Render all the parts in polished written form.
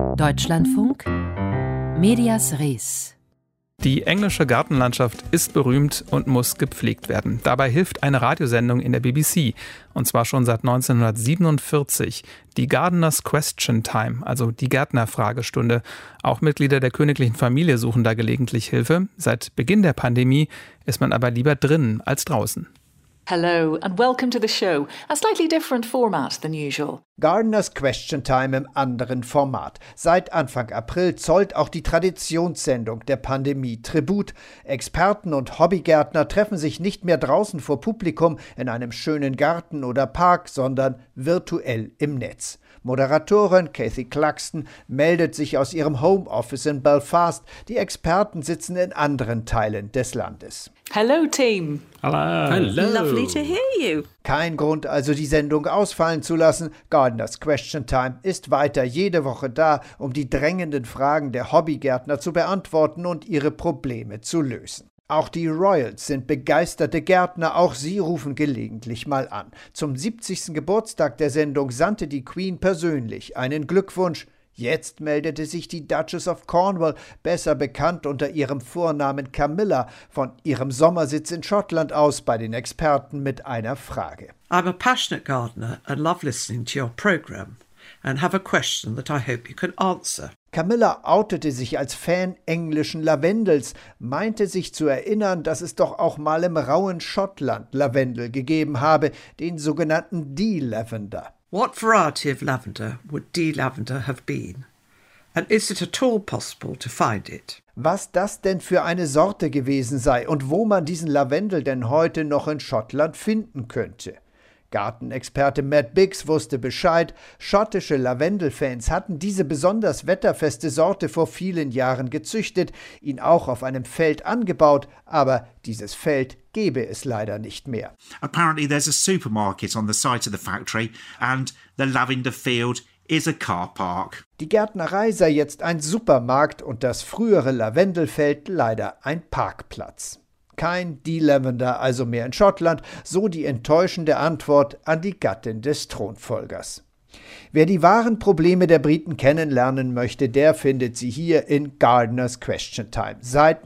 Deutschlandfunk Medias Res. Die englische Gartenlandschaft ist berühmt und muss gepflegt werden. Dabei hilft eine Radiosendung in der BBC, und zwar schon seit 1947, die Gardener's Question Time, also die Gärtnerfragestunde. Auch Mitglieder der königlichen Familie suchen da gelegentlich Hilfe. Seit Beginn der Pandemie ist man aber lieber drinnen als draußen. Hello and welcome to the show, a slightly different format than usual. Gardener's Question Time im anderen Format. Seit Anfang April zollt auch die Traditionssendung der Pandemie Tribut. Experten und Hobbygärtner treffen sich nicht mehr draußen vor Publikum in einem schönen Garten oder Park, sondern virtuell im Netz. Moderatorin Kathy Cluxton meldet sich aus ihrem Homeoffice in Belfast. Die Experten sitzen in anderen Teilen des Landes. Hello, team. Hello. Lovely to hear you. Kein Grund also, die Sendung ausfallen zu lassen. Gardener's Question Time ist weiter jede Woche da, um die drängenden Fragen der Hobbygärtner zu beantworten und ihre Probleme zu lösen. Auch die Royals sind begeisterte Gärtner, auch sie rufen gelegentlich mal an. Zum 70. Geburtstag der Sendung sandte die Queen persönlich einen Glückwunsch. Jetzt meldete sich die Duchess of Cornwall, besser bekannt unter ihrem Vornamen Camilla, von ihrem Sommersitz in Schottland aus bei den Experten mit einer Frage. I'm a passionate gardener and love listening to your program and have a question that I hope you can answer. Camilla outete sich als Fan englischen Lavendels, meinte sich zu erinnern, dass es doch auch mal im rauen Schottland Lavendel gegeben habe, den sogenannten D-Lavender. What variety of lavender would D-lavender have been? And is it at all possible to find it? Was das denn für eine Sorte gewesen sei und wo man diesen Lavendel denn heute noch in Schottland finden könnte. Gartenexperte Matt Biggs wusste Bescheid. Schottische Lavendelfans hatten diese besonders wetterfeste Sorte vor vielen Jahren gezüchtet, ihn auch auf einem Feld angebaut, aber dieses Feld gäbe es leider nicht mehr. Apparently there's a supermarket on the site of the factory and the lavender field is a car park. Die Gärtnerei sei jetzt ein Supermarkt und das frühere Lavendelfeld leider ein Parkplatz. Kein D-Lavender also mehr in Schottland, so die enttäuschende Antwort an die Gattin des Thronfolgers. Wer die wahren Probleme der Briten kennenlernen möchte, der findet sie hier in Gardener's Question Time. Seit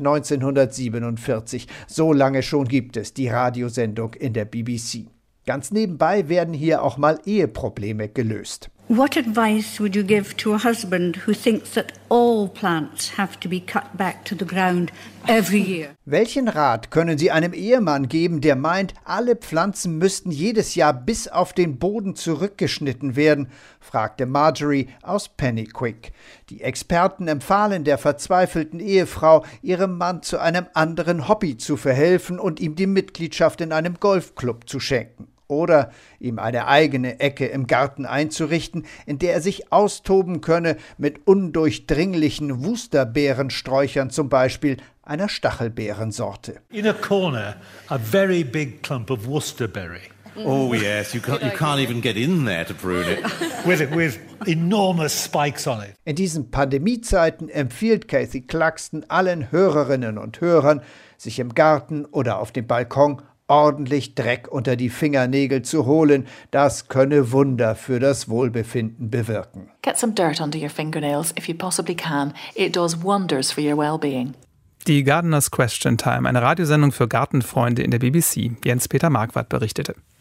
1947, so lange schon gibt es die Radiosendung in der BBC. Ganz nebenbei werden hier auch mal Eheprobleme gelöst. What advice would you give to a husband who thinks that all plants have to be cut back to the ground every year? Welchen Rat können Sie einem Ehemann geben, der meint, alle Pflanzen müssten jedes Jahr bis auf den Boden zurückgeschnitten werden? Fragte Marjorie aus Penicuik. Die Experten empfahlen der verzweifelten Ehefrau, ihrem Mann zu einem anderen Hobby zu verhelfen und ihm die Mitgliedschaft in einem Golfclub zu schenken. Oder ihm eine eigene Ecke im Garten einzurichten, in der er sich austoben könne mit undurchdringlichen Wusterbeerensträuchern, zum Beispiel einer Stachelbeerensorte. In a corner, a very big clump of Worcesterberry. Oh yes, you can't even get in there to prune it. with enormous spikes on it. In diesen Pandemiezeiten empfiehlt Kathy Cluxton allen Hörerinnen und Hörern, sich im Garten oder auf dem Balkon ordentlich Dreck unter die Fingernägel zu holen. Das könne Wunder für das Wohlbefinden bewirken. Get some dirt under your fingernails if you possibly can. It does wonders for your well-being. Die Gardener's Question Time, eine Radiosendung für Gartenfreunde in der BBC. Jens-Peter Marquardt berichtete.